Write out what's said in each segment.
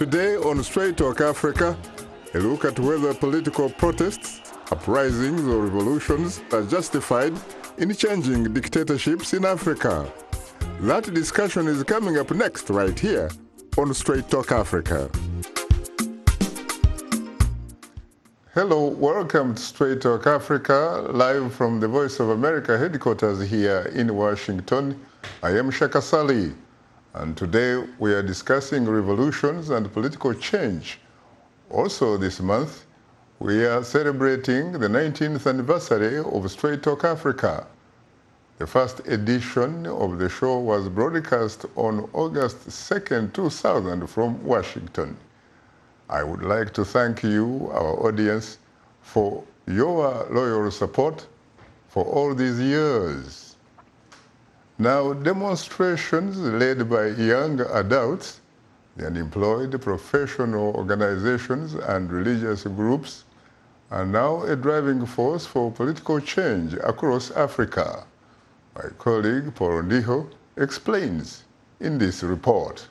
Today on Straight Talk Africa, a look at whether political protests, uprisings or revolutions are justified in changing dictatorships in Africa. That discussion is coming up next right here on Straight Talk Africa. Hello, welcome to Straight Talk Africa, live from the Voice of America headquarters here in Washington. I am Shaka Sali, and today we are discussing revolutions and political change. Also this month, we are celebrating the 19th anniversary of Straight Talk Africa. The first edition of the show was broadcast on August 2nd, 2000 from Washington. I would like to thank you, our audience, for your loyal support for all these years. Now, demonstrations led by young adults, the unemployed, professional organizations, and religious groups are now a driving force for political change across Africa. My colleague Paul Ndiho explains in this report.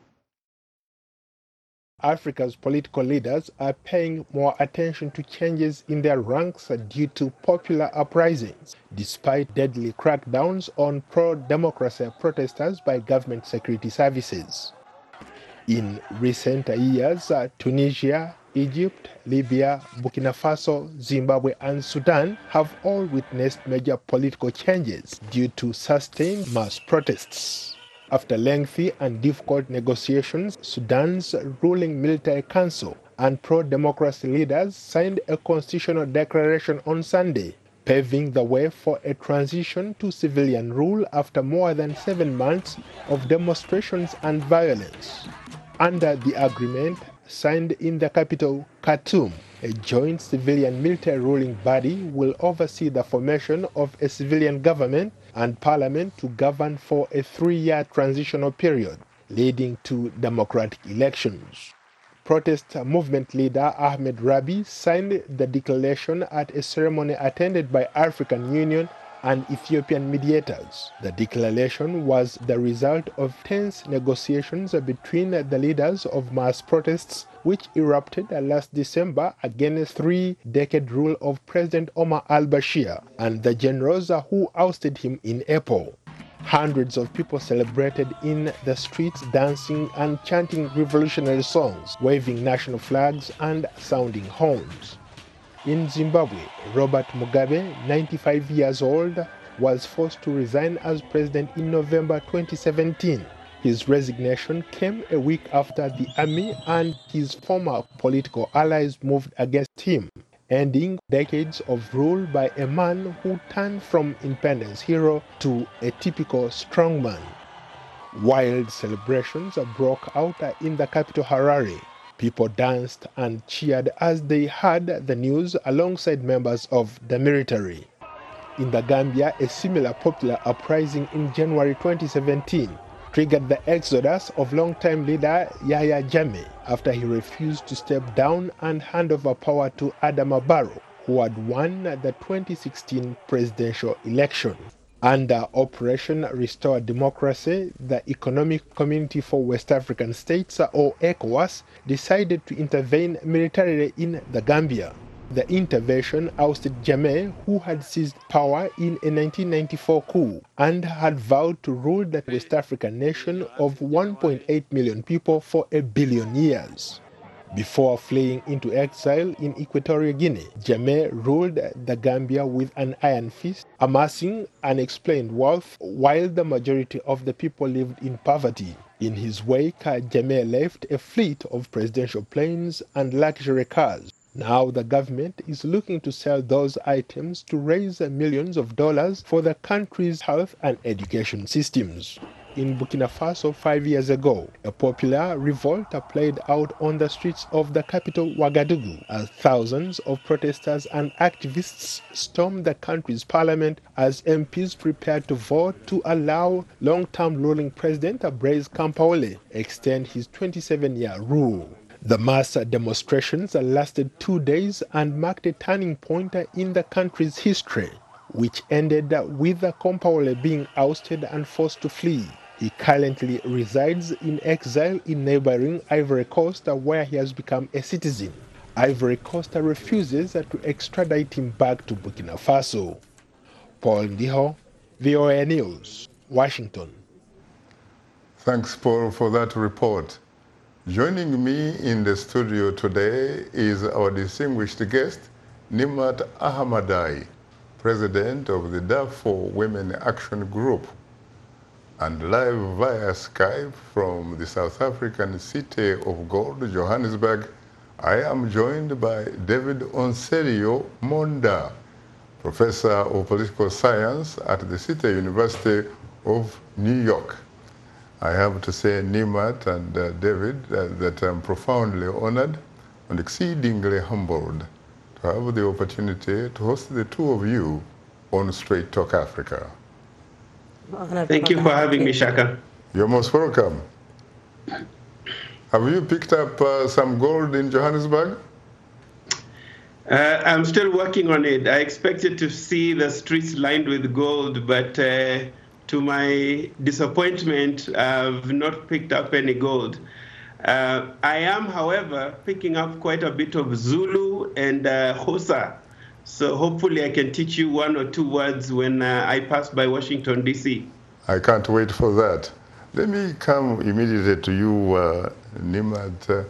Africa's political leaders are paying more attention to changes in their ranks due to popular uprisings, despite deadly crackdowns on pro-democracy protesters by government security services. In recent years, Tunisia, Egypt, Libya, Burkina Faso, Zimbabwe, and Sudan have all witnessed major political changes due to sustained mass protests. After lengthy and difficult negotiations, Sudan's ruling military council and pro-democracy leaders signed a constitutional declaration on Sunday, paving the way for a transition to civilian rule after more than 7 months of demonstrations and violence. Under the agreement signed in the capital, Khartoum, a joint civilian-military ruling body will oversee the formation of a civilian government and parliament to govern for a 3-year transitional period, leading to democratic elections. Protest movement leader Ahmed Rabi signed the declaration at a ceremony attended by African Union and Ethiopian mediators. The declaration was the result of tense negotiations between the leaders of mass protests which erupted last December against 3-decade rule of President Omar al-Bashir and the generals who ousted him in April. Hundreds of people celebrated in the streets, dancing and chanting revolutionary songs, waving national flags and sounding horns. In Zimbabwe, Robert Mugabe, 95 years old, was forced to resign as president in November 2017. His resignation came a week after the army and his former political allies moved against him, ending decades of rule by a man who turned from independence hero to a typical strongman. Wild celebrations broke out in the capital Harare. People danced and cheered as they heard the news alongside members of the military. In the Gambia, a similar popular uprising in January 2017 triggered the exodus of longtime leader Yahya Jammeh after he refused to step down and hand over power to Adama Barrow, who had won the 2016 presidential election. Under Operation Restore Democracy, the Economic Community for West African States, or ECOWAS, decided to intervene militarily in the Gambia. The intervention ousted Jammeh, who had seized power in a 1994 coup and had vowed to rule the West African nation of 1.8 million people for 1 billion years. Before fleeing into exile in Equatorial Guinea, Jammeh ruled the Gambia with an iron fist, amassing unexplained wealth while the majority of the people lived in poverty. In his wake, Jammeh left a fleet of presidential planes and luxury cars. Now the government is looking to sell those items to raise millions of dollars for the country's health and education systems. In Burkina Faso 5 years ago, a popular revolt played out on the streets of the capital Ouagadougou as thousands of protesters and activists stormed the country's parliament as MPs prepared to vote to allow long-term ruling President Blaise Compaoré extend his 27-year rule. The mass demonstrations lasted 2 days and marked a turning point in the country's history, which ended with Compaoré being ousted and forced to flee. He currently resides in exile in neighboring Ivory Coast, where he has become a citizen. Ivory Coast refuses to extradite him back to Burkina Faso. Paul Ndiho, VOA News, Washington. Thanks, Paul, for that report. Joining me in the studio today is our distinguished guest, Nimat Ahmadai, President of the Darfur Women Action Group, and live via Skype from the South African city of gold, Johannesburg, I am joined by David Onserio Monda, Professor of Political Science at the City University of New York. I have to say, Nimat and David, that I'm profoundly honored and exceedingly humbled to have the opportunity to host the two of you on Straight Talk Africa. Thank you for having me, Shaka. You're most welcome. Have you picked up some gold in Johannesburg? I'm still working on it. I expected to see the streets lined with gold, but to my disappointment, I've not picked up any gold. I am, however, picking up quite a bit of Zulu and Xhosa. So hopefully I can teach you one or two words when I pass by Washington, D.C. I can't wait for that. Let me come immediately to you, Nimat.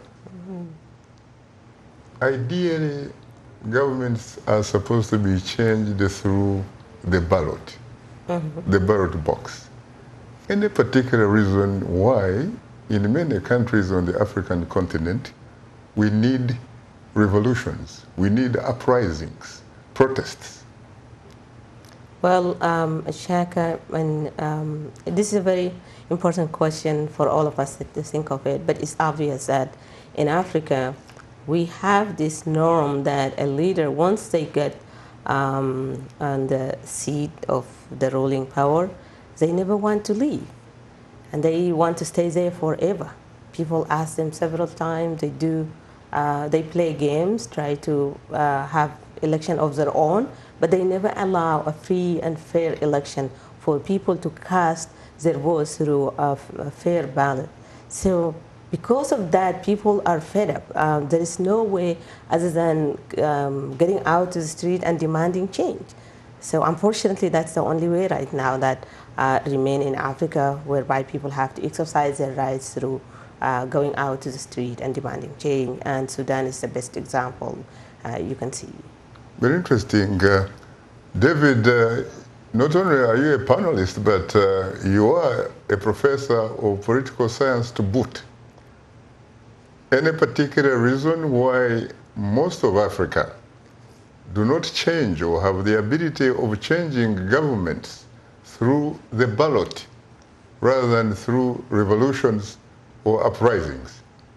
Ideally, governments are supposed to be changed through the ballot, the ballot box. Any particular reason why, in many countries on the African continent, we need revolutions, we need uprisings, protests? Well, Shaka, and this is a very important question for all of us to think of it, but it's obvious that in Africa, we have this norm that a leader, once they get on the seat of the ruling power, they never want to leave, and they want to stay there forever. People ask them several times, they play games, try to have election of their own, but they never allow a free and fair election for people to cast their votes through a fair ballot. So because of that, people are fed up. There is no way other than getting out to the street and demanding change. So unfortunately, that's the only way right now that remain in Africa, whereby people have to exercise their rights through going out to the street and demanding change. And Sudan is the best example you can see. Very interesting. David, not only are you a panelist, but you are a professor of political science to boot. Any particular reason why most of Africa do not change or have the ability of changing governments through the ballot rather than through revolutions or uprisings?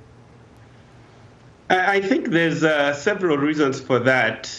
I think there's several reasons for that.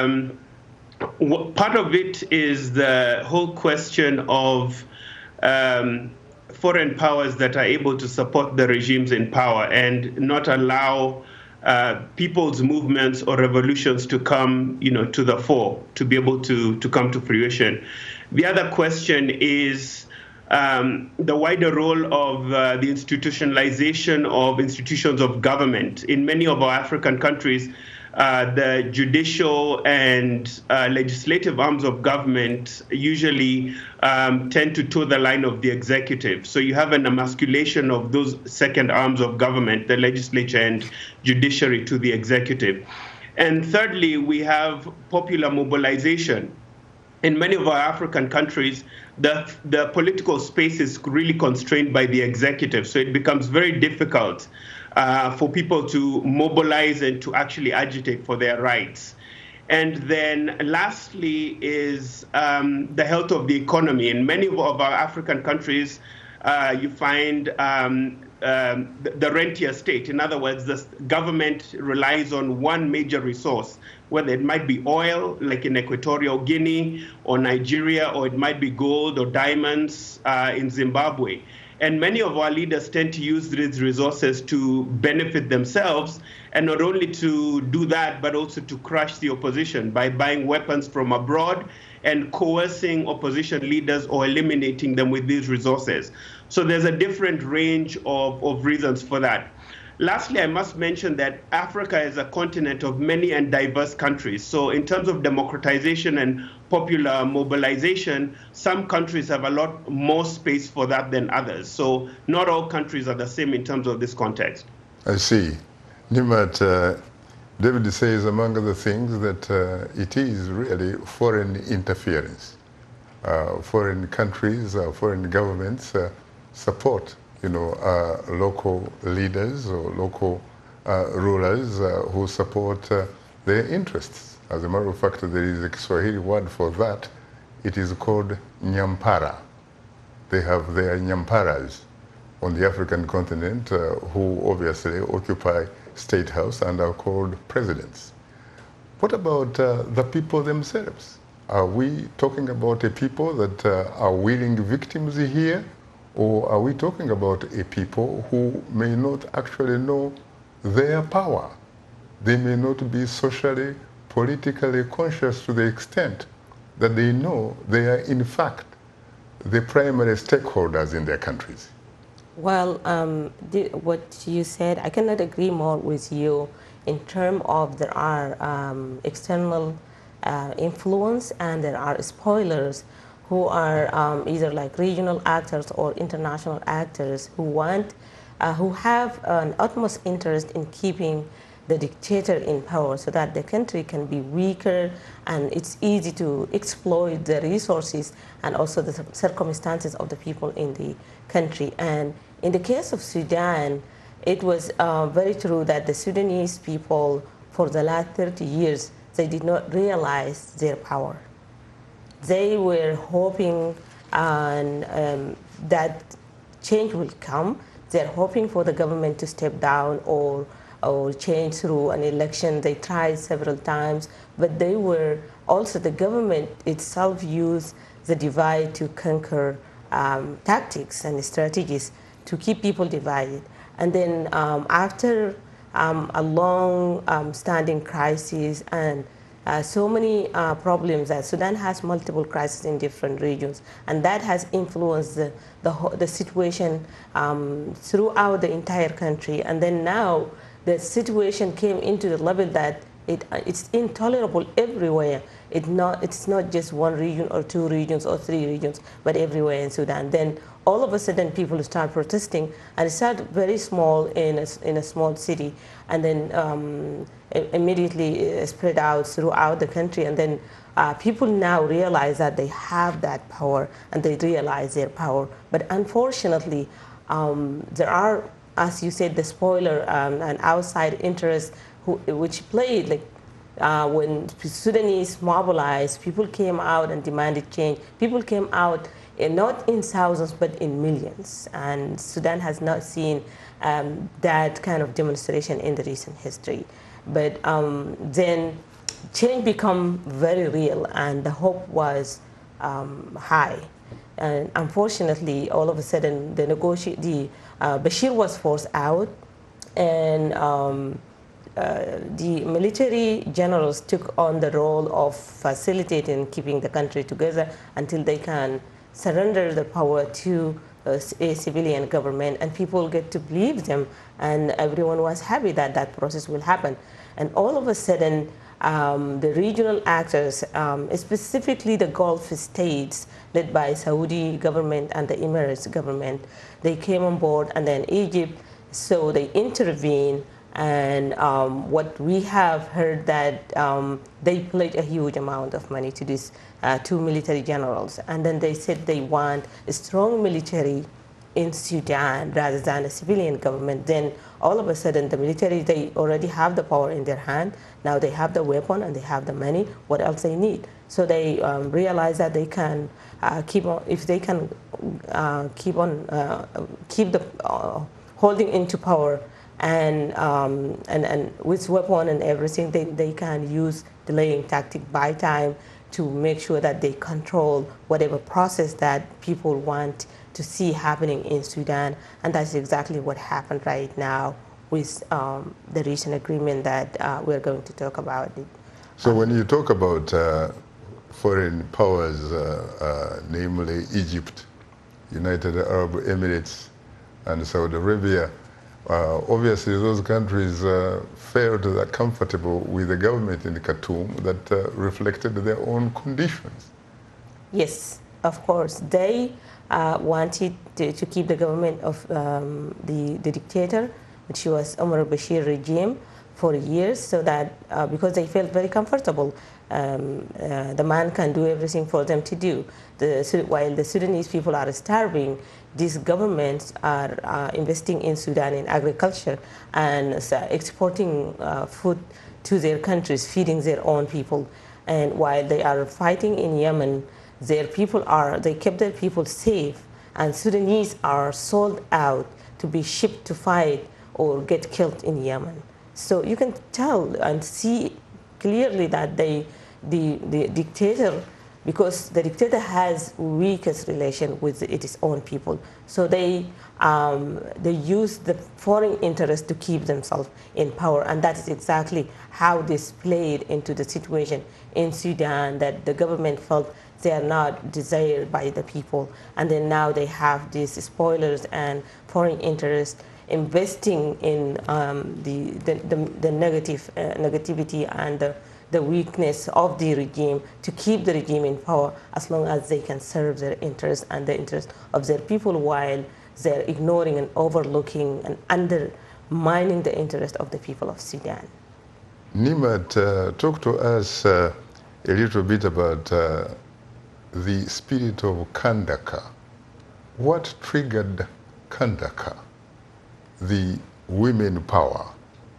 Part of it is the whole question of foreign powers that are able to support the regimes in power and not allow people's movements or revolutions to come, to the fore, to be able to come to fruition. The other question is the wider role of the institutionalization of institutions of government. In many of our African countries, the judicial and legislative arms of government usually tend to toe the line of the executive. So you have an emasculation of those second arms of government, the legislature and judiciary, to the executive. And thirdly, we have popular mobilization. In many of our African countries, the political space is really constrained by the executive. So it becomes very difficult for people to mobilize and to actually agitate for their rights. And then lastly is the health of the economy. In many of our African countries, you find the rentier state. In other words, the government relies on one major resource, whether it might be oil, like in Equatorial Guinea or Nigeria, or it might be gold or diamonds in Zimbabwe. And many of our leaders tend to use these resources to benefit themselves, and not only to do that, but also to crush the opposition by buying weapons from abroad and coercing opposition leaders or eliminating them with these resources. So there's a different range of reasons for that. Lastly, I must mention that Africa is a continent of many and diverse countries. So in terms of democratization and popular mobilization, some countries have a lot more space for that than others. So not all countries are the same in terms of this context. I see. Nimat, David says, among other things, that it is really foreign interference. Foreign countries, foreign governments support, local leaders or local rulers who support their interests. As a matter of fact, there is a Swahili word for that. It is called nyampara. They have their nyamparas on the African continent who obviously occupy State House and are called presidents. What about the people themselves? Are we talking about a people that are willing victims here? Or are we talking about a people who may not actually know their power? They may not be socially, politically conscious to the extent that they know they are in fact the primary stakeholders in their countries. Well, what you said, I cannot agree more with you in terms of there are external influence and there are spoilers who are either like regional actors or international actors who who have an utmost interest in keeping the dictator in power so that the country can be weaker and it's easy to exploit the resources and also the circumstances of the people in the country. And in the case of Sudan, it was very true that the Sudanese people for the last 30 years, they did not realize their power. They were hoping that change will come. They're hoping for the government to step down or change through an election. They tried several times, but they were also, the government itself used the divide to conquer tactics and strategies to keep people divided. And then after a long standing crisis and so many problems that Sudan has multiple crises in different regions, and that has influenced the situation throughout the entire country. And then now the situation came into the level that it's intolerable everywhere. It's not just one region or two regions or three regions, but everywhere in Sudan. Then all of a sudden people start protesting, and it started very small in a small city, and then immediately spread out throughout the country. And then people now realize that they have that power and they realize their power. But unfortunately, there are, as you said, the spoiler and outside interests which played, like when Sudanese mobilized, people came out and demanded change. People came out not in thousands, but in millions. And Sudan has not seen that kind of demonstration in the recent history. But then change became very real, and the hope was high. And unfortunately, all of a sudden, Bashir was forced out, and the military generals took on the role of facilitating keeping the country together until they can surrender the power to a civilian government, and people get to believe them, and everyone was happy that that process will happen. And all of a sudden, the regional actors, specifically the Gulf states led by Saudi government and the Emirates government, they came on board, and then Egypt, so they intervened. And what we have heard that they pledged a huge amount of money to these two military generals. And then they said they want a strong military in Sudan rather than a civilian government. Then all of a sudden the military, they already have the power in their hand. Now they have the weapon and they have the money. What else they need? So they realize that they can keep on, if they can keep the holding into power, and with weapon and everything, they can use delaying tactic, buy time, to make sure that they control whatever process that people want to see happening in Sudan. And that's exactly what happened right now with the recent agreement that we're going to talk about. So when you talk about foreign powers, namely Egypt, United Arab Emirates, and Saudi Arabia. Obviously, those countries felt that comfortable with the government in Khartoum that reflected their own conditions. Yes, of course. They wanted to keep the government of the dictator, which was Omar al-Bashir regime, for years, so that because they felt very comfortable, the man can do everything for them to do. While the Sudanese people are starving, these governments are investing in Sudan in agriculture and exporting food to their countries, feeding their own people. And while they are fighting in Yemen, they kept their people safe, and Sudanese are sold out to be shipped to fight or get killed in Yemen. So you can tell and see clearly that the dictator, because the dictator has weakest relation with its own people, so they use the foreign interest to keep themselves in power, and that is exactly how this played into the situation in Sudan, that the government felt they are not desired by the people, and then now they have these spoilers and foreign interests investing in the negativity and the weakness of the regime to keep the regime in power as long as they can serve their interests and the interests of their people, while they're ignoring and overlooking and undermining the interest of the people of Sudan. Nimat, talk to us a little bit about the spirit of Kandaka. What triggered Kandaka, the women power?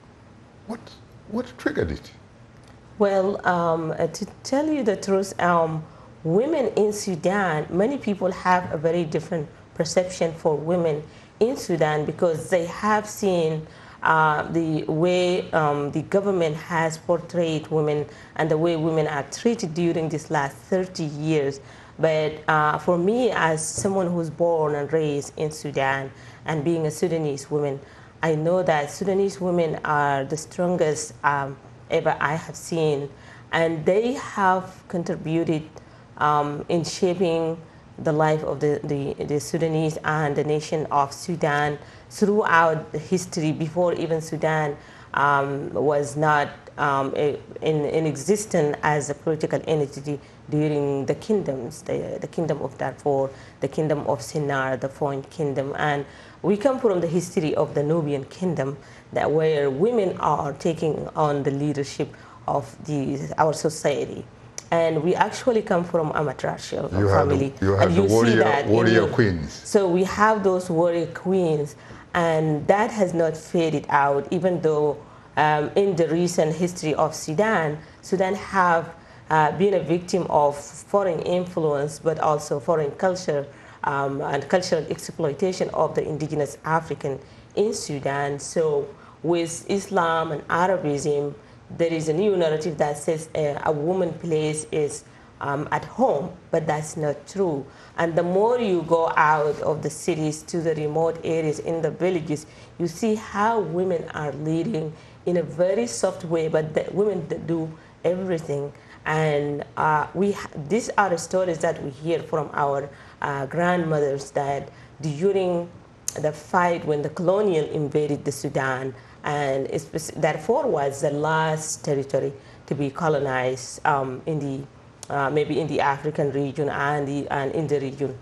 What triggered it? Well, to tell you the truth, women in Sudan, many people have a very different perception for women in Sudan because they have seen the way the government has portrayed women and the way women are treated during these last 30 years. But for me, as someone who's born and raised in Sudan and being a Sudanese woman, I know that Sudanese women are the strongest ever I have seen, and they have contributed in shaping the life of the Sudanese and the nation of Sudan throughout history, before even Sudan was not in existence as a political entity during the kingdoms, the kingdom of Darfur, the kingdom of Sennar, the Point Kingdom, and we come from the history of the Nubian Kingdom, that where women are taking on the leadership of our society. And we actually come from a matriarchal family. You have the warrior queens. So we have those warrior queens, and that has not faded out, even though in the recent history of Sudan, Sudan have been a victim of foreign influence, but also foreign culture and cultural exploitation of the indigenous African in Sudan. So with Islam and Arabism, there is a new narrative that says a woman's place is at home, but that's not true. And the more you go out of the cities to the remote areas in the villages, you see how women are leading in a very soft way, but the women do everything. And these are the stories that we hear from our grandmothers, that during the fight when the colonial invaded the Sudan, and Darfur was the last territory to be colonized maybe in the African region and in the region.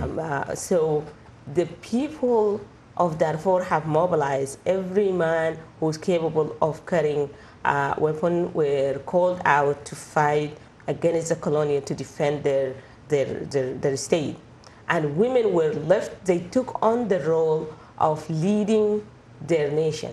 So the people of Darfur have mobilized. Every man who's capable of carrying a weapon were called out to fight against the colonial to defend their state. And women were left, they took on the role of leading their nation,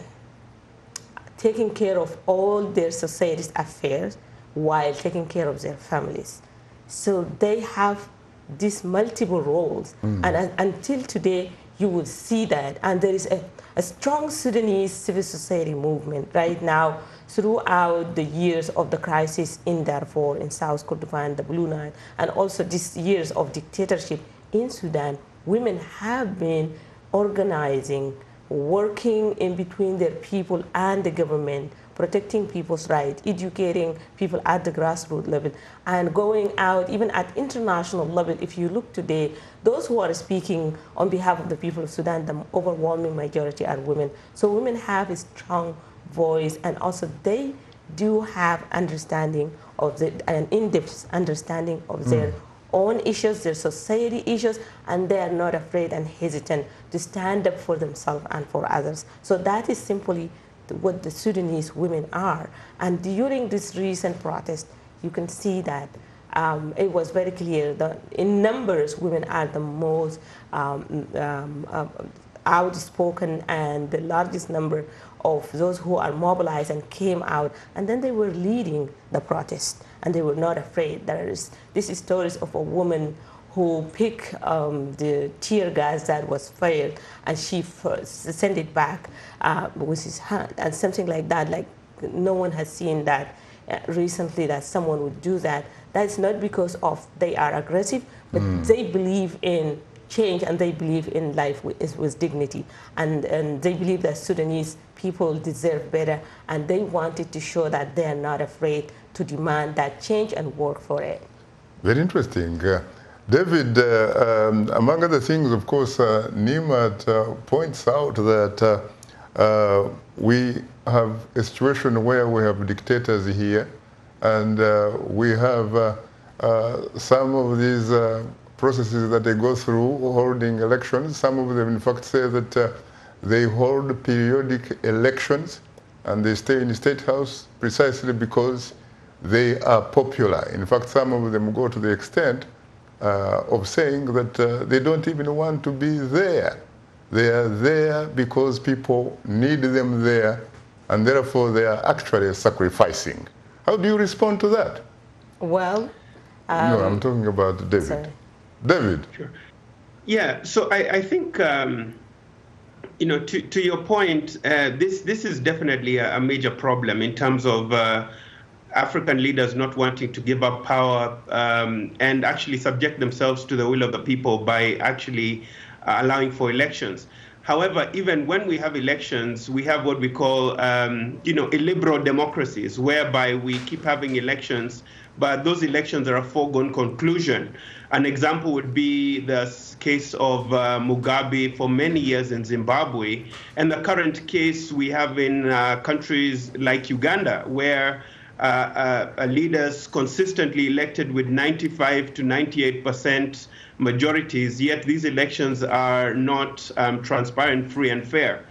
taking care of all their society's affairs while taking care of their families. So they have these multiple roles. And until today, you will see that. And there is a strong Sudanese civil society movement right now throughout the years of the crisis in Darfur, in South Kordofan, the Blue Nile, and also these years of dictatorship in Sudan. Women have been organizing, working in between their people and the government protecting people's rights, educating people at the grassroots level, and going out even at international level. If you look today, those who are speaking on behalf of the people of Sudan, the overwhelming majority are women. So women have a strong voice, and also they do have understanding of an in-depth understanding of their own issues, their society issues, and they are not afraid and hesitant to stand up for themselves and for others. So that is simply what the Sudanese women are. And during this recent protest, you can see that it was very clear that in numbers, women are the most outspoken and the largest number of those who are mobilized and came out, and then they were leading the protest, and they were not afraid. This is stories of a woman who picked the tear gas that was fired, and she sent it back with his hand, and something like that. Like no one has seen that recently, that someone would do that. That's not because of they are aggressive, but they believe in change, and they believe in life with dignity, and they believe that Sudanese people deserve better, and they wanted to show that they are not afraid to demand that change and work for it. Very interesting. David, among other things, of course, Nimat points out that we have a situation where we have dictators here, and we have some of these processes that they go through holding elections. Some of them, in fact, say that they hold periodic elections and they stay in the State House precisely because they are popular. In fact, some of them go to the extent of saying that they don't even want to be there. They are there because people need them there, and therefore they are actually sacrificing. How do you respond to that? Well, no, I'm talking about David. Sorry. David. Sure. Yeah, so I think, you know, to your point, this is definitely a major problem in terms of African leaders not wanting to give up power and actually subject themselves to the will of the people by actually allowing for elections. However, even when we have elections, we have what we call, you know, illiberal democracies, whereby we keep having elections, but those elections are a foregone conclusion. An example would be the case of Mugabe for many years in Zimbabwe, and the current case we have in countries like Uganda, where leaders consistently elected with 95 to 98% majorities, yet these elections are not transparent, free, and fair.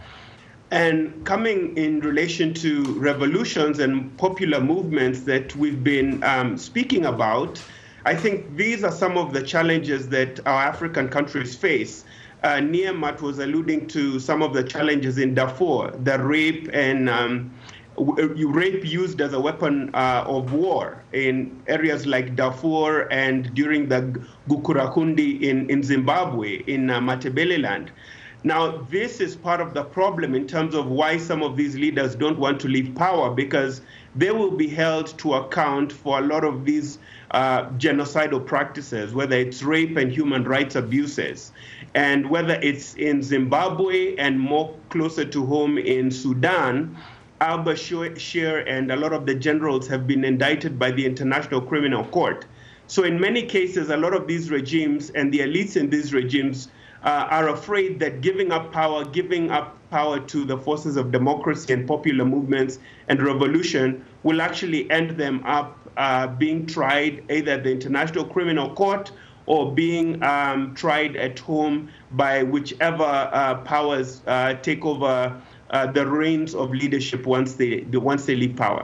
And coming in relation to revolutions and popular movements that we've been speaking about, I think these are some of the challenges that our African countries face. Niamat was alluding to some of the challenges in Darfur, the rape and rape used as a weapon of war in areas like Darfur and during the Gukurahundi in Zimbabwe, in Matabeleland. Now, this is part of the problem in terms of why some of these leaders don't want to leave power, because they will be held to account for a lot of these genocidal practices, whether it's rape and human rights abuses, and whether it's in Zimbabwe and more closer to home in Sudan. Al-Bashir and a lot of the generals have been indicted by the International Criminal Court. So in many cases, a lot of these regimes and the elites in these regimes are afraid that giving up power to the forces of democracy and popular movements and revolution will actually end them up being tried either at the International Criminal Court or being tried at home by whichever powers take over the reins of leadership once they leave power.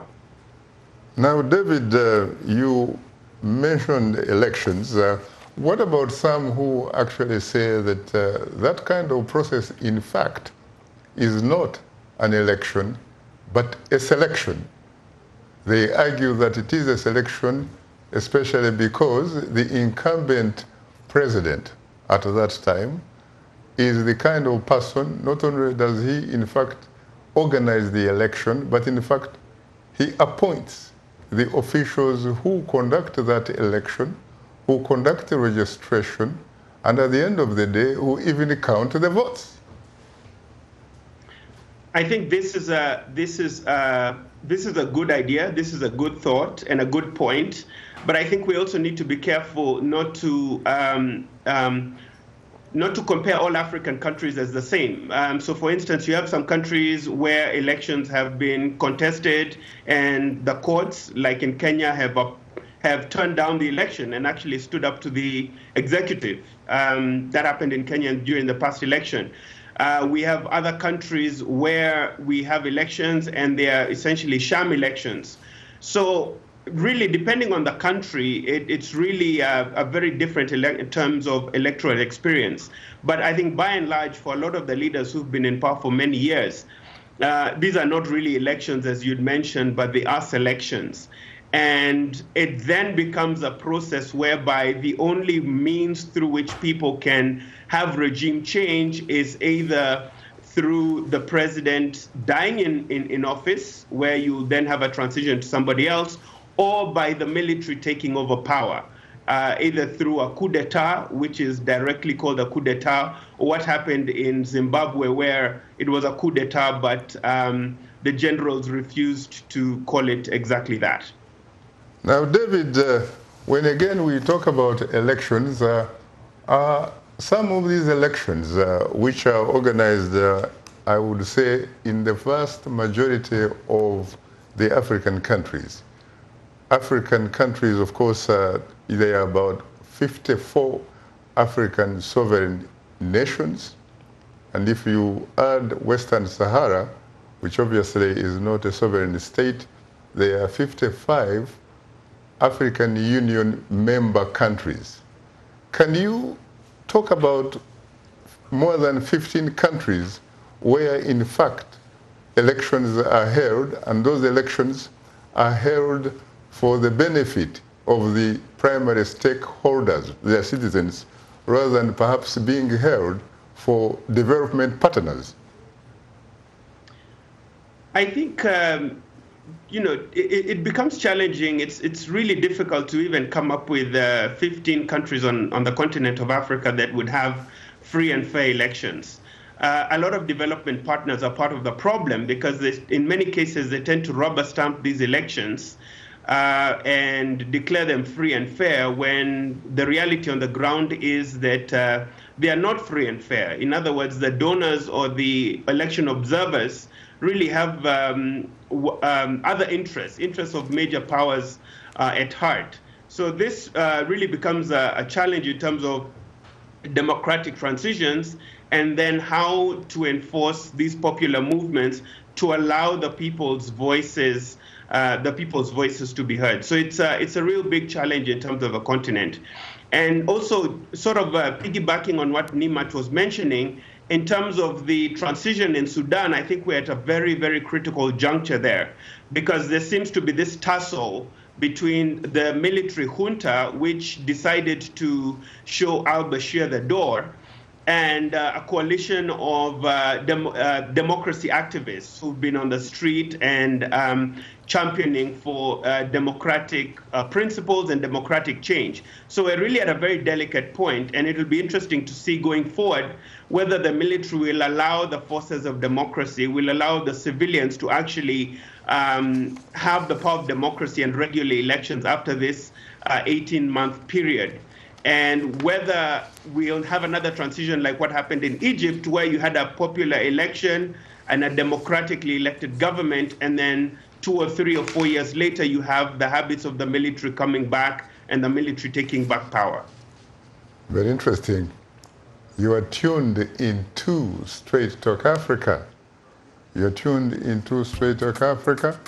Now, David, you mentioned elections. What about some who actually say that that kind of process, in fact, is not an election, but a selection? They argue that it is a selection, especially because the incumbent president at that time is the kind of person, not only does he, in fact, organize the election, but in fact, he appoints the officials who conduct that election, who conduct the registration, and at the end of the day, who even count the votes. I think this is a good idea. This is a good thought and a good point. But I think we also need to be careful not to compare all African countries as the same. So, for instance, you have some countries where elections have been contested, and the courts, like in Kenya, have turned down the election and actually stood up to the executive. That happened in Kenya during the past election. We have other countries where we have elections and they are essentially sham elections. So really, depending on the country, it's really a very different in terms of electoral experience. But I think by and large, for a lot of the leaders who've been in power for many years, these are not really elections, as you'd mentioned, but they are selections. And it then becomes a process whereby the only means through which people can have regime change is either through the president dying in office, where you then have a transition to somebody else, or by the military taking over power, either through a coup d'etat, which is directly called a coup d'etat, or what happened in Zimbabwe, where it was a coup d'etat, but the generals refused to call it exactly that. Now, David, when again we talk about elections, some of these elections, which are organized, I would say, in the vast majority of the African countries. African countries, of course, they are about 54 African sovereign nations. And if you add Western Sahara, which obviously is not a sovereign state, there are 55 African Union member countries. Can you talk about more than 15 countries where, in fact, elections are held, and those elections are held for the benefit of the primary stakeholders, their citizens, rather than perhaps being held for development partners? I think it becomes challenging. It's really difficult to even come up with 15 countries on the continent of Africa that would have free and fair elections. A lot of development partners are part of the problem because in many cases they tend to rubber stamp these elections and declare them free and fair when the reality on the ground is that they are not free and fair. In other words, the donors or the election observers really have other interests of major powers at heart. So this really becomes a challenge in terms of democratic transitions and then how to enforce these popular movements to allow the people's voices to be heard. So it's a real big challenge in terms of a continent. And also sort of piggybacking on what Nimat was mentioning, in terms of the transition in Sudan, I think we're at a very, very critical juncture there because there seems to be this tussle between the military junta, which decided to show al-Bashir the door, and a coalition of democracy activists who've been on the street and championing for democratic principles and democratic change. So we're really at a very delicate point, and it'll be interesting to see going forward whether the military will allow the forces of democracy, will allow the civilians to actually have the power of democracy and regular elections after this 18-month period. And whether we'll have another transition like what happened in Egypt, where you had a popular election and a democratically elected government, and then 2 or 3 or 4 years later, you have the habits of the military coming back and the military taking back power. Very interesting. You are tuned into Straight Talk Africa. You're tuned into Straight Talk Africa.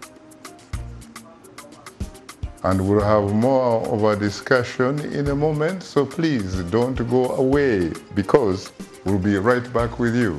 And we'll have more of a discussion in a moment, so please don't go away because we'll be right back with you.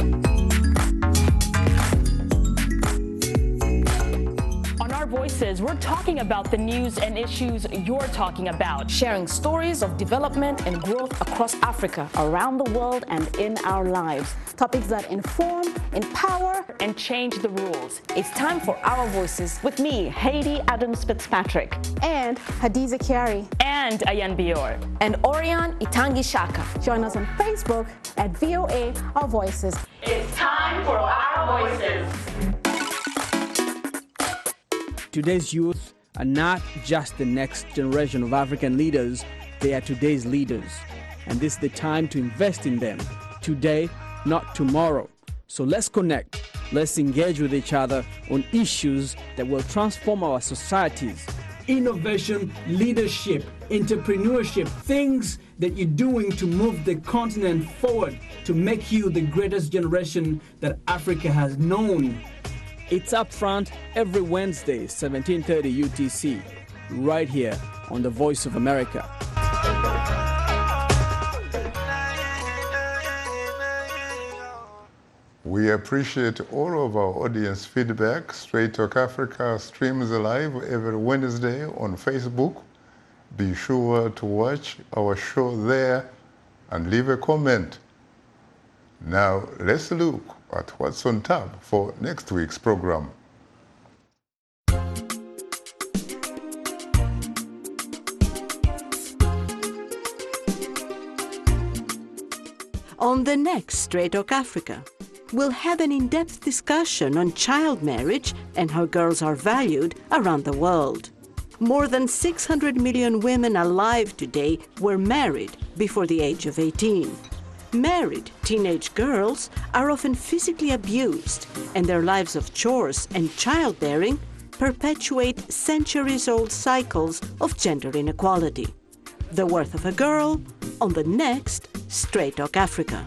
On Our Voices, we're We're talking about the news and issues you're talking about, sharing stories of development and growth across Africa, around the world, and in our lives. Topics that inform, empower, and change the rules. It's time for Our Voices With me, Haiti Adams Fitzpatrick. and Hadiza Kiari. And Ayan Bior. And Orion Itangi Shaka. Join us on Facebook at VOA Our Voices. It's time for Our Voices. Today's youth are not just the next generation of African leaders, they are today's leaders. And this is the time to invest in them, today, not tomorrow. So let's connect, let's engage with each other on issues that will transform our societies. Innovation, leadership, entrepreneurship, things that you're doing to move the continent forward, to make you the greatest generation that Africa has known. It's Upfront every Wednesday, 17:30 UTC, right here on The Voice of America. We appreciate all of our audience feedback. Straight Talk Africa streams live every Wednesday on Facebook. Be sure to watch our show there and leave a comment. Now, let's look at what's on tap for next week's program. On the next Straight Talk Africa, we'll have an in-depth discussion on child marriage and how girls are valued around the world. More than 600 million women alive today were married before the age of 18. Married teenage girls are often physically abused, and their lives of chores and childbearing perpetuate centuries-old cycles of gender inequality. The Worth of a Girl on the next Straight Talk Africa.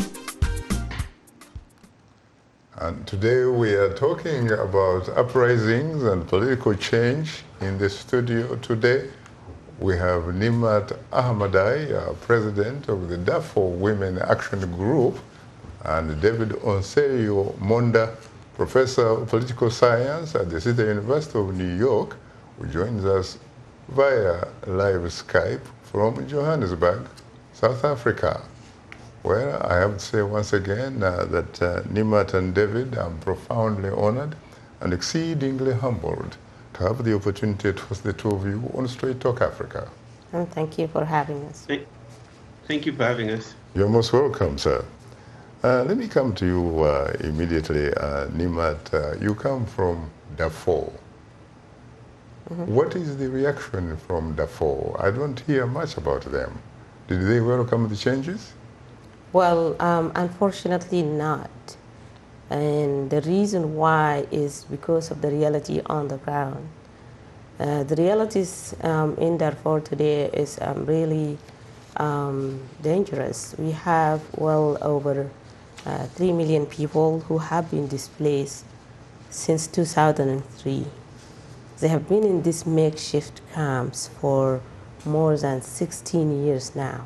And today we are talking about uprisings and political change. In the studio today, we have Nimat Ahmadai, president of the Darfur Women Action Group, and David Onserio Monda, professor of political science at the City University of New York, who joins us via live Skype from Johannesburg, South Africa. Well, I have to say once again that Nimat and David, I'm profoundly honored and exceedingly humbled to have the opportunity to host the two of you on Straight Talk Africa. And thank you for having us. Thank you for having us. You're most welcome, sir. Let me come to you immediately. Nimat, you come from Darfur. Mm-hmm. What is the reaction from Darfur? I don't hear much about them. Did they welcome the changes? Well, unfortunately not. And the reason why is because of the reality on the ground. The realities in Darfur today is really dangerous. We have well over 3 million people who have been displaced since 2003. They have been in these makeshift camps for more than 16 years now.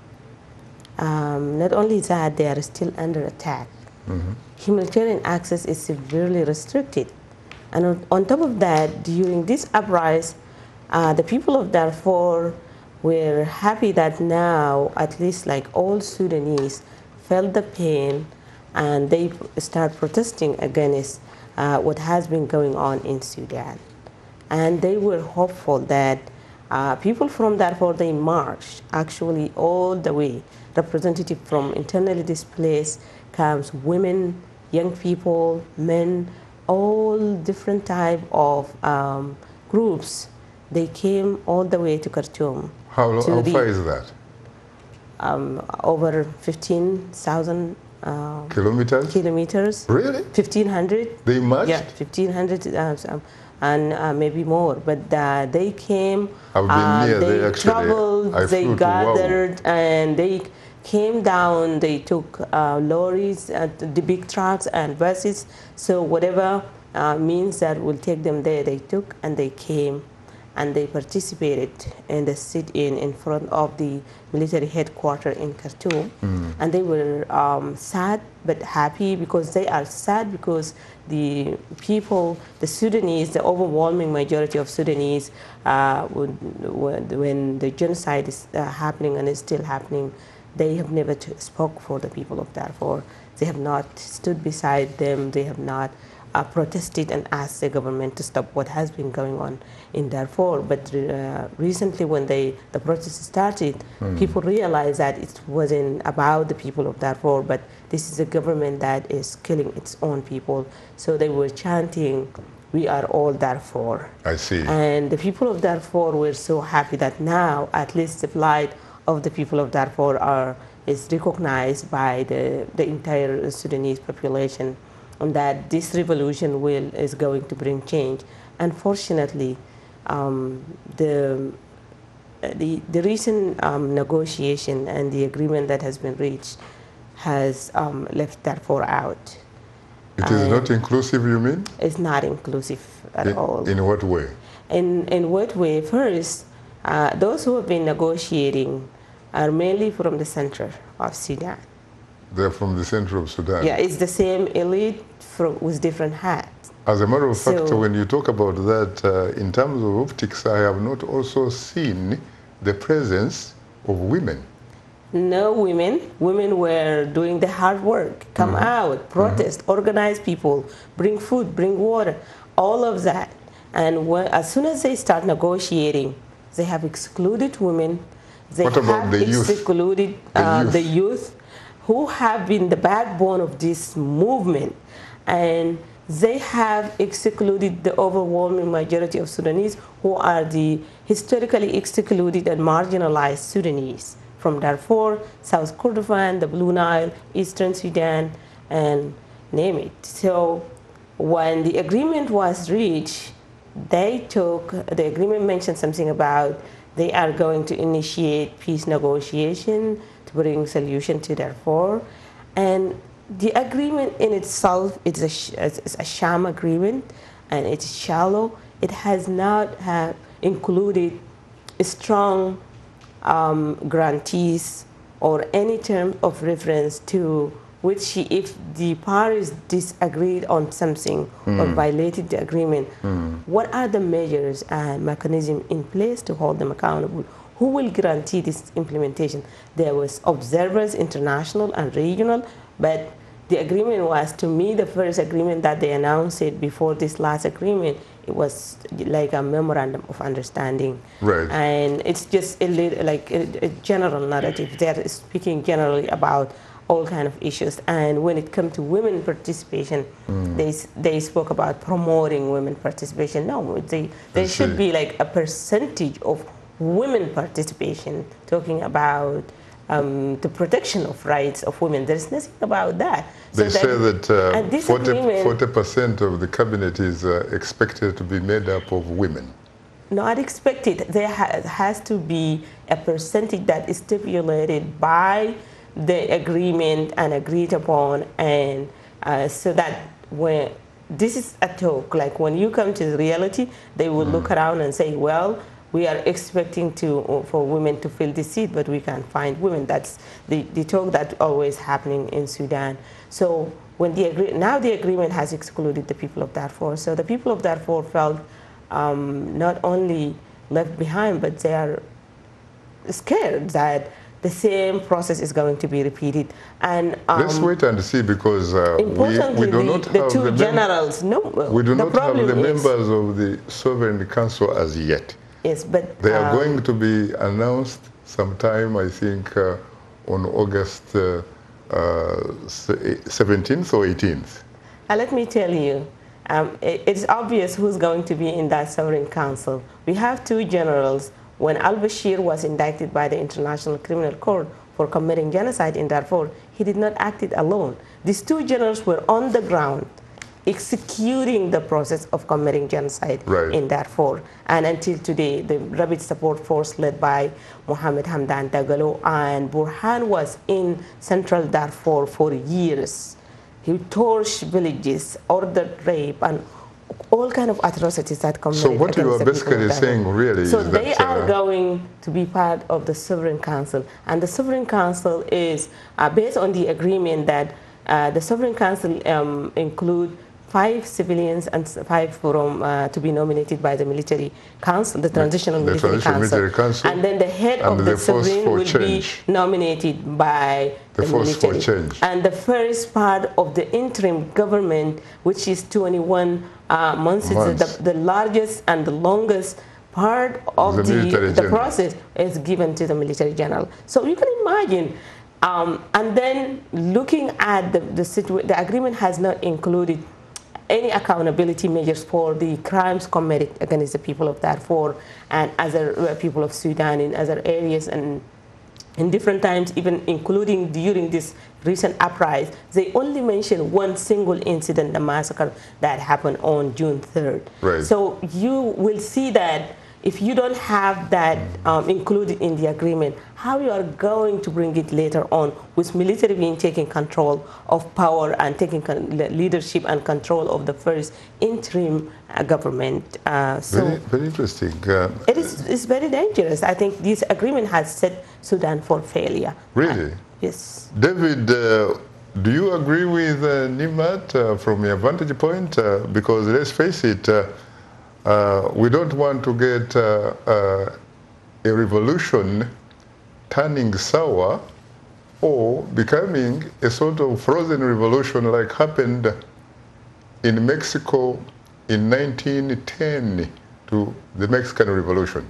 Not only that, they are still under attack. Mm-hmm. Humanitarian access is severely restricted. And on top of that, during this uprising, the people of Darfur were happy that now, at least like all Sudanese, felt the pain and they start protesting against what has been going on in Sudan. And they were hopeful that people from Darfur, they marched actually all the way. Representative from internally displaced camps, women, young people, men, all different type of groups. They came all the way to Khartoum. How far is that? Over 15,000 kilometers. Really? 1,500. They marched? Yeah, 1,500 and maybe more. But they came, I've been near they there, actually. traveled, they gathered, and they came down, they took lorries, the big trucks and buses, so whatever means that will take them there, they took and they came. and they participated in the sit-in in front of the military headquarters in Khartoum. And they were sad but happy, because they are sad because the people, the Sudanese, the overwhelming majority of Sudanese, when the genocide is happening and is still happening, they have never spoke for the people of Darfur. They have not stood beside them. They have not protested and asked the government to stop what has been going on in Darfur. But recently, when the protest started, people realized that it wasn't about the people of Darfur, but this is a government that is killing its own people. So they were chanting, "We are all Darfur." I see. And the people of Darfur were so happy that now at least the plight of the people of Darfur is recognized by the entire Sudanese population, and that this revolution is going to bring change. Unfortunately, the recent negotiation and the agreement that has been reached has left Darfur out. It is not inclusive, you mean? It's not inclusive at all. In what way? In what way? First, those who have been negotiating are mainly from the center of Sudan. They're from the center of Sudan. Yeah, it's the same elite with different hats. As a matter of fact, when you talk about that, in terms of optics, I have not also seen the presence of women. No women. Women were doing the hard work. Come out, protest, organize people, bring food, bring water, all of that. And as soon as they start negotiating, they have excluded women. They what about have the youth? Excluded the youth, who have been the backbone of this movement. And they have excluded the overwhelming majority of Sudanese, who are the historically excluded and marginalized Sudanese from Darfur, South Kordofan, the Blue Nile, Eastern Sudan, and name it. So when the agreement was reached, the agreement mentioned something about they are going to initiate peace negotiation to bring solution to Darfur. And the agreement in itself is a sham agreement, and it's shallow. It has not included strong guarantees or any term of reference to which, if the parties disagreed on something or violated the agreement, what are the measures and mechanisms in place to hold them accountable? Who will guarantee this implementation? There was observers, international and regional, but the agreement was, to me, the first agreement that they announced it before this last agreement. It was like a memorandum of understanding. Right. And it's just a general narrative. They're speaking generally about all kind of issues. And when it comes to women participation, they spoke about promoting women participation. No, there should be like a percentage of women participation, talking about the protection of rights of women. There's nothing about that. They say that 40% of the cabinet is expected to be made up of women. Not expected. There has to be a percentage that is stipulated by the agreement and agreed upon, and so that when this is a talk, like when you come to the reality, they will look around and say, well, we are expecting for women to fill this seat, but we can't find women. That's the talk that's always happening in Sudan. So when now the agreement has excluded the people of Darfur. So the people of Darfur felt not only left behind, but they are scared that the same process is going to be repeated. And let's wait and see, because we do not have the two generals. No, we do not have the members of the Sovereign Council as yet. Yes, but they are going to be announced sometime, I think, on August 17th or 18th. Let me tell you, it's obvious who's going to be in that Sovereign Council. We have two generals. When al-Bashir was indicted by the International Criminal Court for committing genocide in Darfur, he did not act it alone. These two generals were on the ground executing the process of committing genocide in Darfur. And until today, the Rapid Support Force led by Mohamed Hamdan Dagalo and Burhan was in central Darfur for years. He torched villages, ordered rape, and all kind of atrocities that come. So what you are basically saying really so is that... So they are going to be part of the Sovereign Council. And the Sovereign Council is based on the agreement that the Sovereign Council include 5 civilians and 5 from to be nominated by the military council, the transitional military council. And then the head of the sovereign will be nominated by the military. And the first part of the interim government, which is 21 months, is the largest and the longest part of the process, is given to the military general. So you can imagine. And then looking at the agreement has not included any accountability measures for the crimes committed against the people of Darfur and other people of Sudan in other areas and in different times, even including during this recent uprising. They only mention one single incident, the massacre that happened on June 3rd. Right. So you will see that if you don't have that included in the agreement, how you are going to bring it later on with military being taking control of power and taking leadership and control of the first interim government. So very interesting. It's very dangerous. I think this agreement has set Sudan for failure. Really? Yes. David, do you agree with Nimmat from your vantage point? Because let's face it, we don't want to get a revolution turning sour or becoming a sort of frozen revolution like happened in Mexico in 1910 to the Mexican Revolution.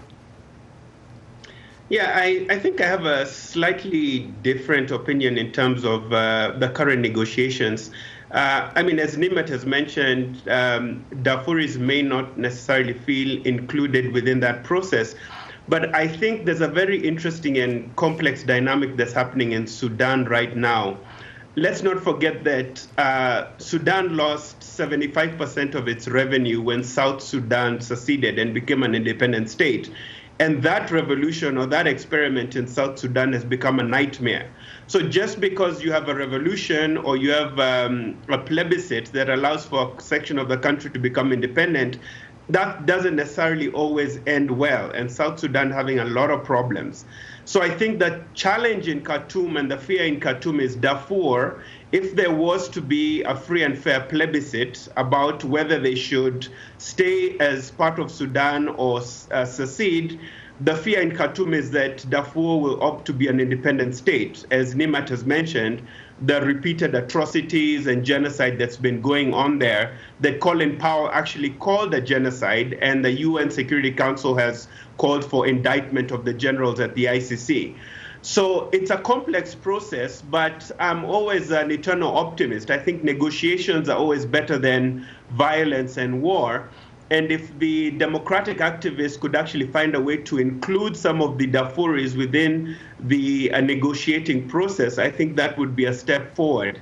Yeah, I think I have a slightly different opinion in terms of the current negotiations. I mean, as Nimmat has mentioned, Darfuris may not necessarily feel included within that process. But I think there's a very interesting and complex dynamic that's happening in Sudan right now. Let's not forget that Sudan lost 75% of its revenue when South Sudan seceded and became an independent state. And that revolution or that experiment in South Sudan has become a nightmare. So just because you have a revolution or you have a plebiscite that allows for a section of the country to become independent, that doesn't necessarily always end well, and South Sudan having a lot of problems. So I think the challenge in Khartoum and the fear in Khartoum is Darfur, if there was to be a free and fair plebiscite about whether they should stay as part of Sudan or secede, the fear in Khartoum is that Darfur will opt to be an independent state. As Nimmat has mentioned, the repeated atrocities and genocide that's been going on there, that Colin Powell actually called a genocide, and the UN Security Council has called for indictment of the generals at the ICC. So it's a complex process, but I'm always an eternal optimist. I think negotiations are always better than violence and war. And if the democratic activists could actually find a way to include some of the Darfuris within the negotiating process, I think that would be a step forward.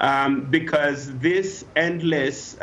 Because this endless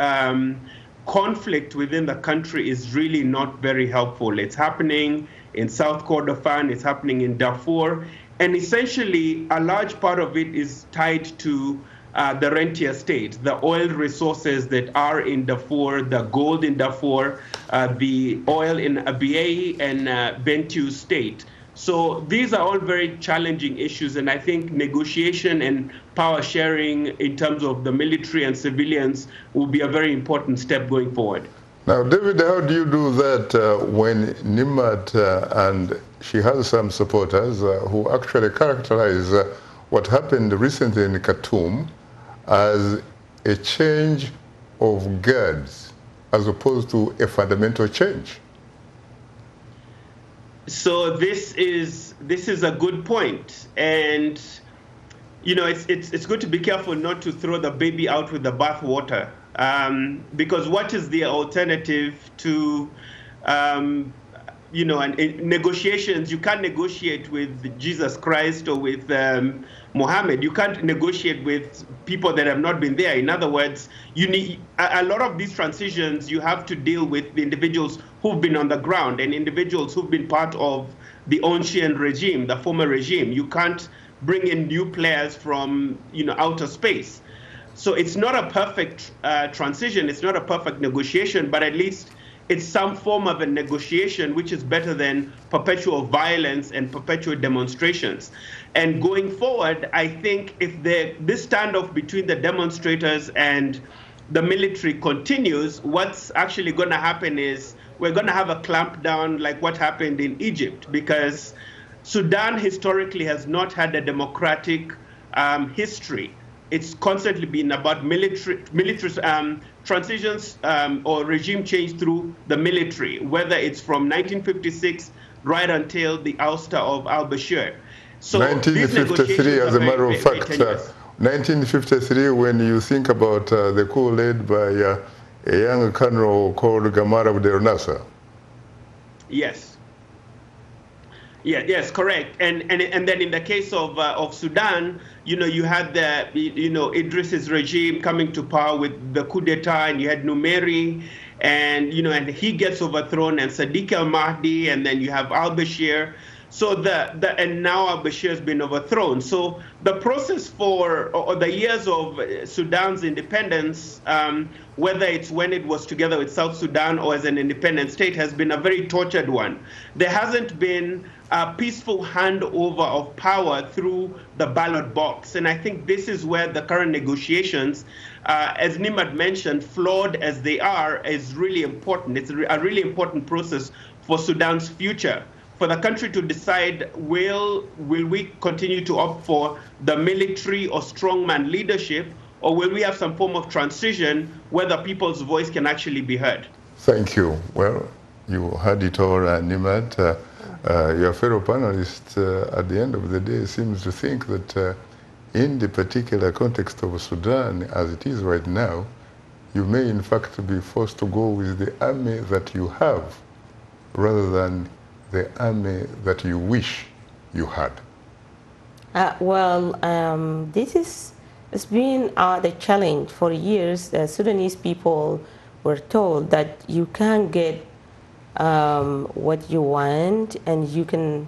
conflict within the country is really not very helpful. It's happening in South Kordofan, it's happening in Darfur, and essentially a large part of it is tied to the rentier state, the oil resources that are in Darfur, the gold in Darfur, the oil in Abyei and Bentiu state. So these are all very challenging issues, and I think negotiation and power sharing in terms of the military and civilians will be a very important step going forward. Now, David, how do you do that when Nimmat and she has some supporters who actually characterize what happened recently in Khartoum as a change of guards as opposed to a fundamental change? So this is a good point, and you know it's good to be careful not to throw the baby out with the bathwater, because what is the alternative to negotiations? You can't negotiate with Jesus Christ or with Muhammad. You can't negotiate with people that have not been there. In other words, you need a lot of these transitions. You have to deal with the individuals who've been on the ground and individuals who've been part of the ancient regime, the former regime. You can't bring in new players from outer space. So it's not a perfect transition, it's not a perfect negotiation, but at least it's some form of a negotiation, which is better than perpetual violence and perpetual demonstrations. And going forward, I think if this standoff between the demonstrators and the military continues, what's actually going to happen is we're going to have a clampdown like what happened in Egypt, because Sudan historically has not had a democratic history. It's constantly been about military transitions or regime change through the military, whether it's from 1956 right until the ouster of al-Bashir. So 1953, as a matter of fact, 1953, when you think about the coup led by a young colonel called Gamal Abdel Nasser. Yes. Yeah, yes, correct. And then in the case of Sudan, you had Idris's regime coming to power with the coup d'etat, and you had Numeri, and and he gets overthrown, and Sadiq al-Mahdi, and then you have al-Bashir. So and now al-Bashir has been overthrown. So the process or the years of Sudan's independence, whether it's when it was together with South Sudan or as an independent state, has been a very tortured one. There hasn't been a peaceful handover of power through the ballot box. And I think this is where the current negotiations, as Nimad mentioned, flawed as they are, is really important. It's a really important process for Sudan's future, for the country to decide, will we continue to opt for the military or strongman leadership, or will we have some form of transition where the people's voice can actually be heard? Thank you. Well, you heard it all, Nimad. Your fellow panelist, at the end of the day, seems to think that in the particular context of Sudan, as it is right now, you may in fact be forced to go with the army that you have, rather than the army that you wish you had. It's been the challenge for years. The Sudanese people were told that you can't get what you want, and you can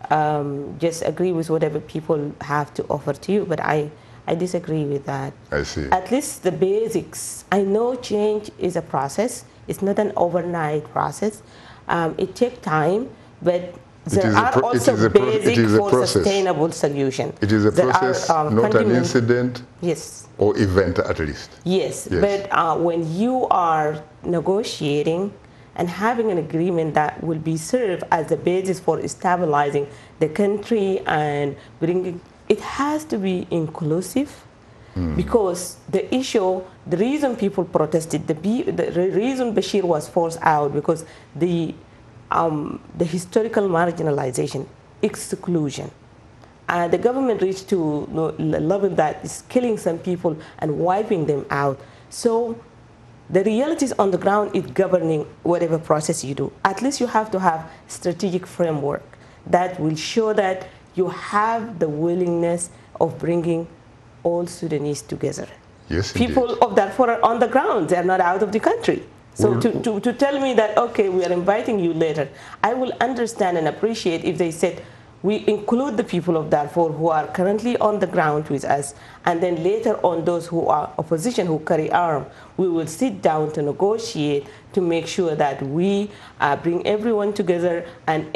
just agree with whatever people have to offer to you. But I disagree with that. I see. At least the basics. I know change is a process. It's not an overnight process. It takes time, but there are also basic for sustainable solution. It is a process, not an incident. Yes. Or event, at least. Yes. But when you are negotiating and having an agreement that will be served as the basis for stabilizing the country and bringing, it has to be inclusive, because the reason people protested, the reason Bashir was forced out, because the historical marginalization, exclusion. The government reached to a level that is killing some people and wiping them out. So the realities on the ground is governing whatever process you do. At least you have to have strategic framework that will show that you have the willingness of bringing all Sudanese together. Yes, people of Darfur are on the ground. They are not out of the country. So to tell me that, okay, we are inviting you later, I will understand and appreciate if they said, we include the people of Darfur who are currently on the ground with us, and then later on those who are opposition, who carry arms, we will sit down to negotiate to make sure that we bring everyone together and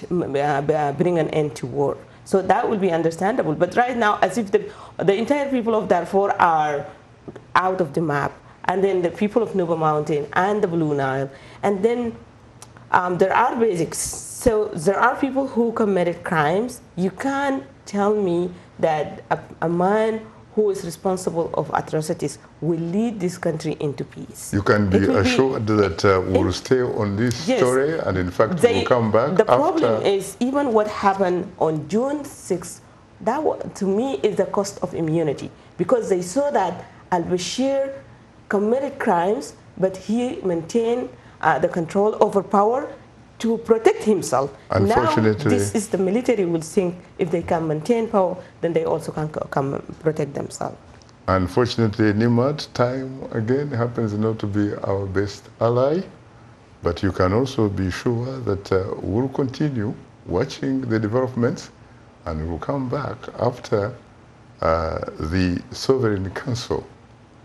bring an end to war. So that will be understandable. But right now, as if the entire people of Darfur are out of the map, and then the people of Nuba Mountain and the Blue Nile, and then there are basics. So there are people who committed crimes. You can't tell me that a man who is responsible of atrocities will lead this country into peace. You can be assured that we'll stay on this story, and in fact we'll come back. The problem is, even what happened on June 6th, that to me is the cost of immunity, because they saw that al-Bashir committed crimes, but he maintained the control over power to protect himself. Unfortunately, now, this is the military will think if they can maintain power, then they also can come protect themselves. Unfortunately, Nimad, time again happens not to be our best ally, but you can also be sure that we'll continue watching the developments, and we'll come back after the Sovereign Council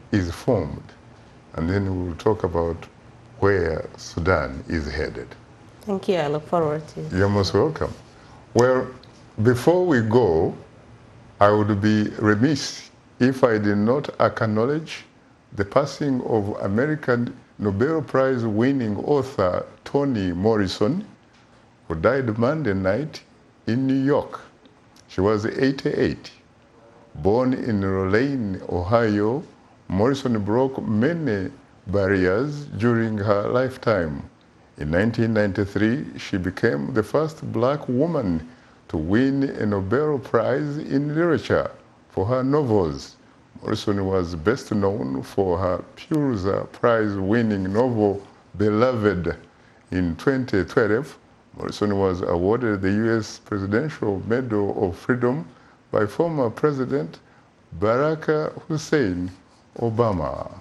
is formed, and then we will talk about where Sudan is headed. Thank you. I look forward to it. You're most welcome. Well, before we go, I would be remiss if I did not acknowledge the passing of American Nobel Prize winning author Toni Morrison, who died Monday night in New York. She was 88. Born in Rollin, Ohio, Morrison broke many barriers during her lifetime. In 1993, she became the first black woman to win a Nobel Prize in Literature for her novels. Morrison was best known for her Pulitzer Prize-winning novel, Beloved. In 2012, Morrison was awarded the U.S. Presidential Medal of Freedom by former President Barack Hussein Obama.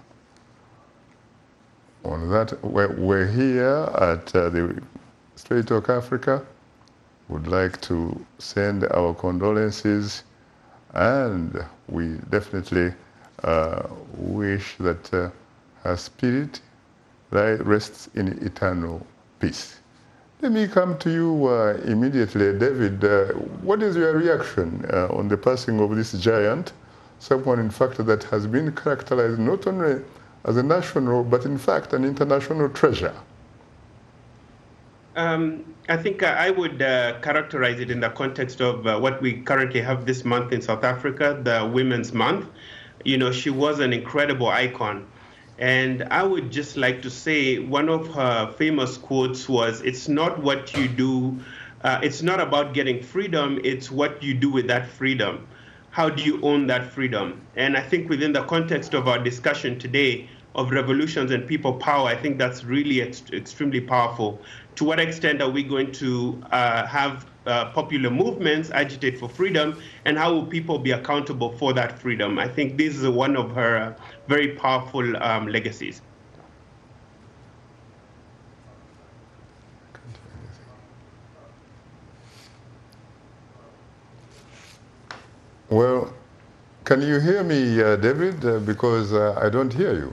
On that, we're here at the Straight Talk Africa. Would like to send our condolences, and we definitely wish that her spirit rests in eternal peace. Let me come to you immediately, David. What is your reaction on the passing of this giant, someone in fact that has been characterized not only as a national, but in fact an international treasure? I think I would characterize it in the context of what we currently have this month in South Africa, the Women's Month. You know, she was an incredible icon. And I would just like to say one of her famous quotes was, "It's not what you do, it's not about getting freedom, it's what you do with that freedom. How do you own that freedom?" And I think within the context of our discussion today of revolutions and people power, I think that's really extremely powerful. To what extent are we going to have popular movements agitate for freedom, and how will people be accountable for that freedom? I think this is one of her very powerful legacies. Well, can you hear me, David? Because I don't hear you.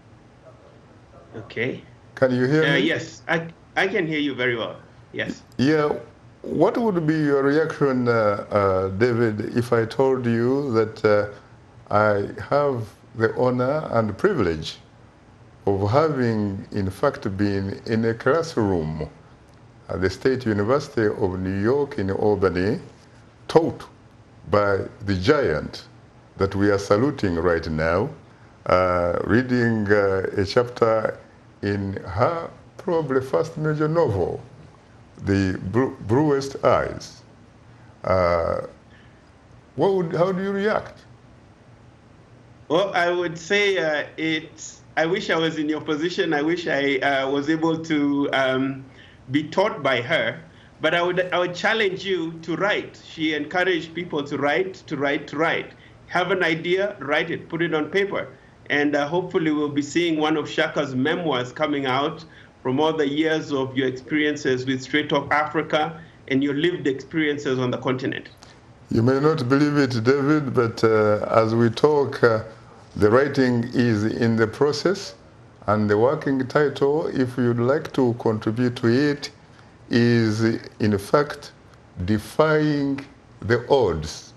Okay. Can you hear me? Yes, I can hear you very well. Yes. Yeah. What would be your reaction, David, if I told you that I have the honor and privilege of having, in fact, been in a classroom at the State University of New York in Albany, taught by the giant that we are saluting right now, reading a chapter in her probably first major novel, The Bluest Eyes. How do you react? Well, I would say I wish I was in your position. I wish I was able to be taught by her. But I would challenge you to write. She encouraged people to write. Have an idea, write it, put it on paper. And hopefully we'll be seeing one of Shaka's memoirs coming out from all the years of your experiences with Straight Talk Africa and your lived experiences on the continent. You may not believe it, David, but as we talk, the writing is in the process, and the working title, if you'd like to contribute to it, is in fact Defying the Odds,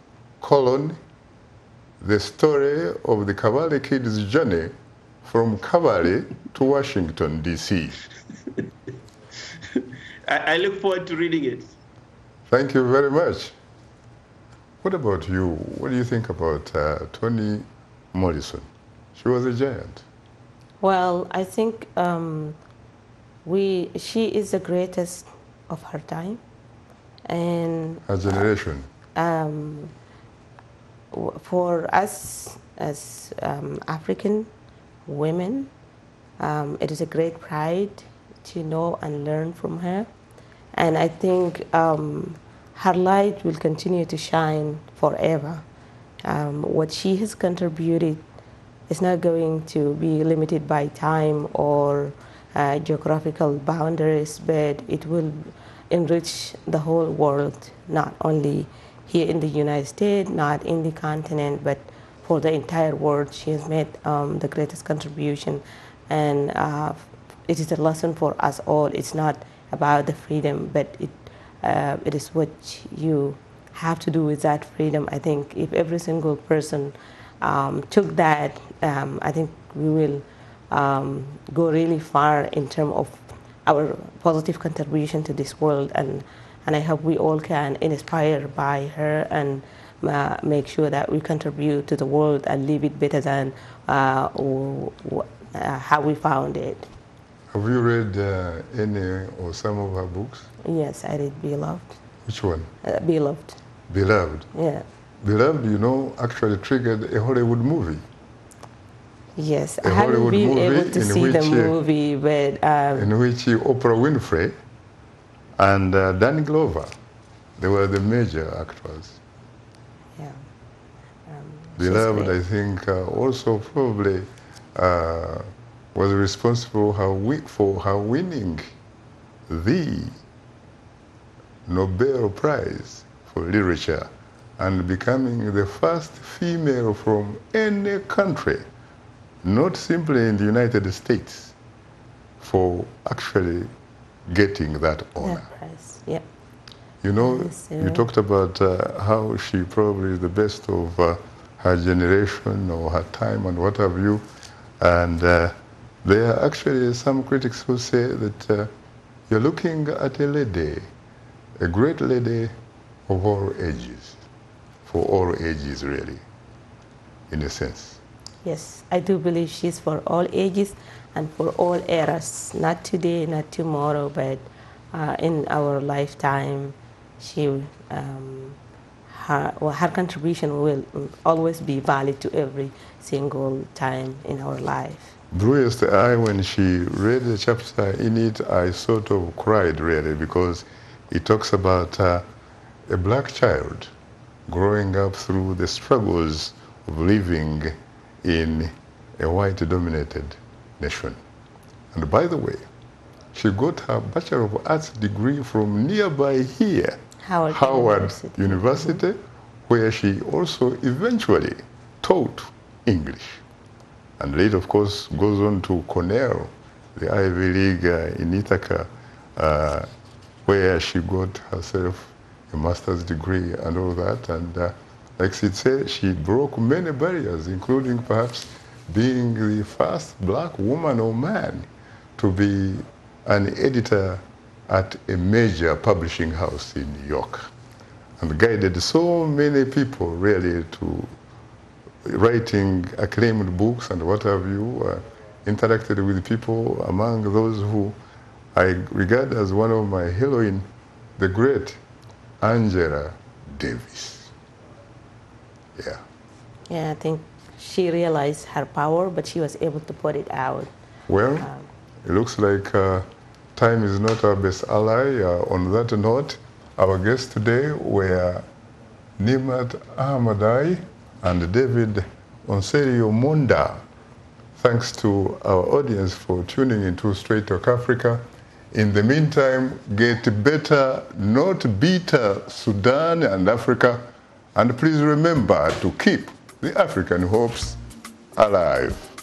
the story of the Cavalry Kid's journey from Cavalry to Washington, D.C. I look forward to reading it. Thank you very much. What about you? What do you think about Toni Morrison? She was a giant. Well, I think she is the greatest of her time, and her generation. For us as African women, it is a great pride to know and learn from her, and I think her light will continue to shine forever. What she has contributed is not going to be limited by time or geographical boundaries, but it will enrich the whole world, not only here in the United States, not in the continent, but for the entire world. She has made the greatest contribution, and it is a lesson for us all. It's not about the freedom, but it is what you have to do with that freedom. I think if every single person took that, I think we will go really far in terms of our positive contribution to this world, and I hope we all can inspire by her and make sure that we contribute to the world and leave it better than how we found it. Have you read any or some of her books? Yes, I read Beloved. Which one? Beloved. Beloved. Yeah. Beloved, you know, actually triggered a Hollywood movie. Yes, I haven't been able to see the movie, but in which Oprah Winfrey and Danny Glover, they were the major actors. Yeah. Beloved, I think, also probably was responsible for her winning the Nobel Prize for Literature and becoming the first female from any country, not simply in the United States, for actually getting that honor. That prize, yeah. You know, you talked about how she probably is the best of her generation or her time and what have you. And there are actually some critics who say that you're looking at a lady, a great lady of all ages, for all ages really, in a sense. Yes, I do believe she's for all ages and for all eras, not today, not tomorrow, but in our lifetime, her contribution will always be valid to every single time in our life. Brewest, when she read the chapter in it, I sort of cried really, because it talks about a black child growing up through the struggles of living in a white-dominated nation. And by the way, she got her Bachelor of Arts degree from nearby here, Howard University, where she also eventually taught English. And later, of course, goes on to Cornell, the Ivy League in Ithaca, where she got herself a master's degree and all that. And like she said, she broke many barriers, including perhaps being the first black woman or man to be an editor at a major publishing house in New York, and guided so many people really to writing acclaimed books and what have you, interacted with people, among those who I regard as one of my heroines, the great Angela Davis. Yeah. Yeah, I think she realized her power, but she was able to put it out. Well, it looks like time is not our best ally. On that note, our guests today were Nimat Ahmadai and David Onserio Monda. Thanks to our audience for tuning into Straight Talk Africa. In the meantime, get better, not bitter, Sudan and Africa. And please remember to keep the African hopes alive.